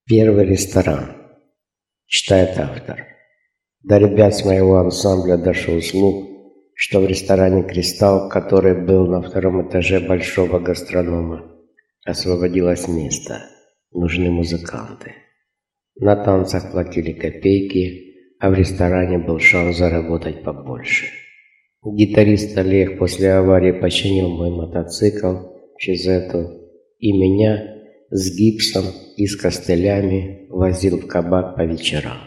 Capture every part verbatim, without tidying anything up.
Первый ресторан. Читает автор. До ребят с моего ансамбля дошел слух, что в ресторане «Кристалл», который был на втором этаже большого гастронома, освободилось место. Нужны музыканты. На танцах платили копейки, а в ресторане был шанс заработать побольше. Гитарист Олег после аварии починил мой мотоцикл «Чизету» и меня с гипсом и с костылями возил в кабак по вечерам.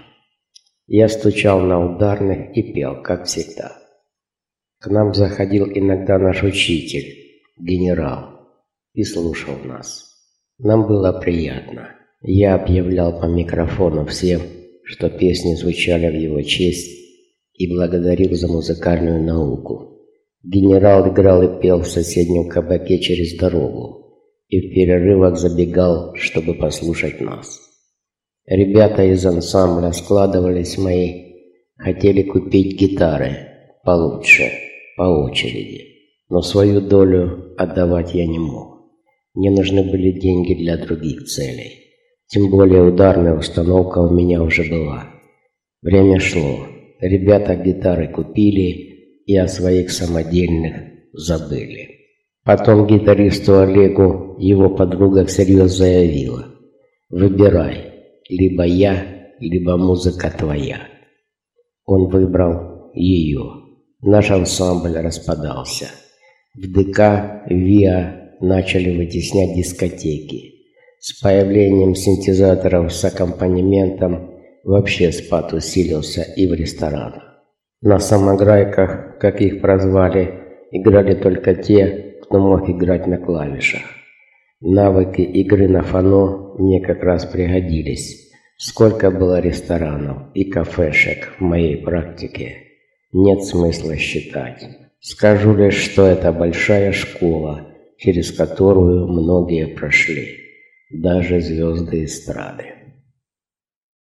Я стучал на ударных и пел, как всегда. К нам заходил иногда наш учитель, генерал, и слушал нас. Нам было приятно. Я объявлял по микрофону всем, что песни звучали в его честь, и благодарил за музыкальную науку. Генерал играл и пел в соседнем кабаке через дорогу, и в перерывах забегал, чтобы послушать нас. Ребята из ансамбля складывались мои, хотели купить гитары получше, по очереди, но свою долю отдавать я не мог. Мне нужны были деньги для других целей. Тем более ударная установка у меня уже была. Время шло. Ребята гитары купили и о своих самодельных забыли. Потом гитаристу Олегу его подруга всерьез заявила: «Выбирай, либо я, либо музыка твоя». Он выбрал ее. Наш ансамбль распадался. В ДК ВИА начали вытеснять дискотеки. С появлением синтезаторов с аккомпанементом вообще спад усилился и в ресторанах. На самограйках, как их прозвали, играли только те, кто мог играть на клавишах. Навыки игры на фано мне как раз пригодились. Сколько было ресторанов и кафешек в моей практике, нет смысла считать. Скажу лишь, что это большая школа, через которую многие прошли, даже звезды эстрады.